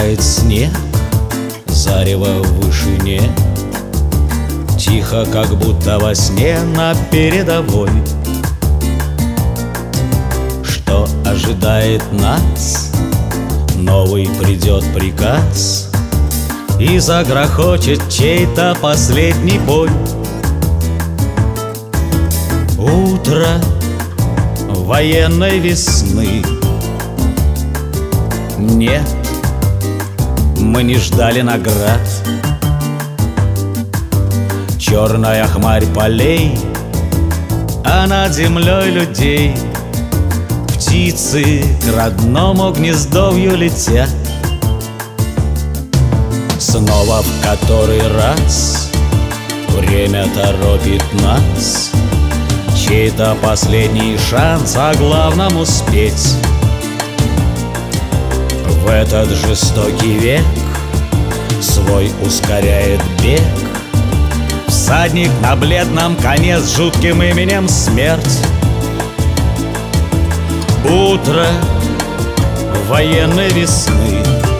Тает снег, зарево в вышине, тихо, как будто во сне на передовой. Что ожидает нас? Новый придет приказ, и загрохочет чей-то последний бой. Утро военной весны. Нет, мы не ждали наград. Черная хмарь полей, а над землей людей птицы к родному гнездовью летят. Снова в который раз время торопит нас, чей-то последний шанс о главном успеть. В этот жестокий век свой ускоряет бег всадник на бледном коне с жутким именем смерть. Утро военной весны,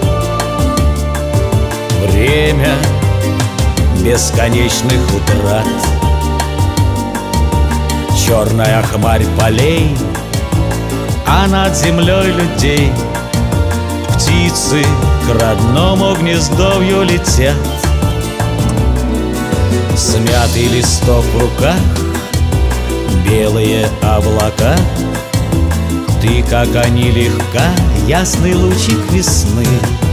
время бесконечных утрат. Черная хмарь полей, а над землей людей птицы к родному гнездовью летят. Смятый листок в руках, белые облака. Ты, как они, легка, ясный лучик весны.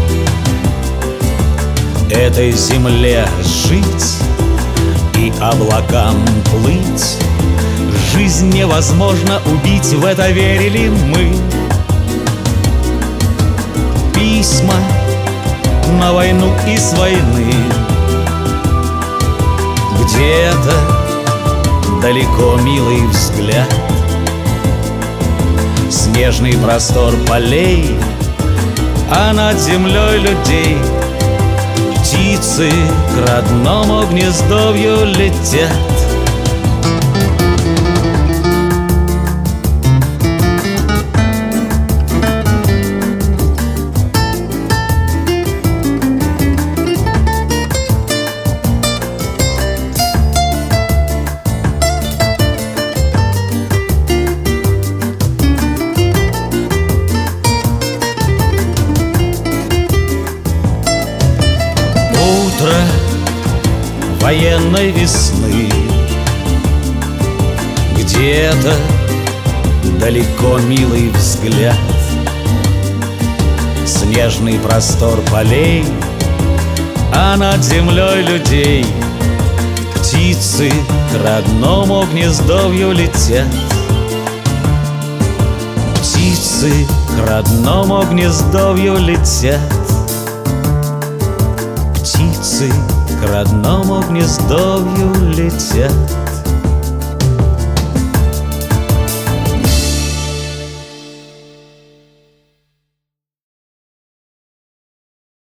Этой земле жить и облакам плыть. Жизнь невозможно убить, в это верили мы. Письма на войну и с войны. Где-то далеко милый взгляд, снежный простор полей, а над землей людей птицы к родному гнездовью летят. Утро военной весны. Где-то далеко милый взгляд, снежный простор полей, а над землей людей птицы к родному гнездовью летят. Птицы к родному гнездовью летят. Птицы к родному гнездовью летят.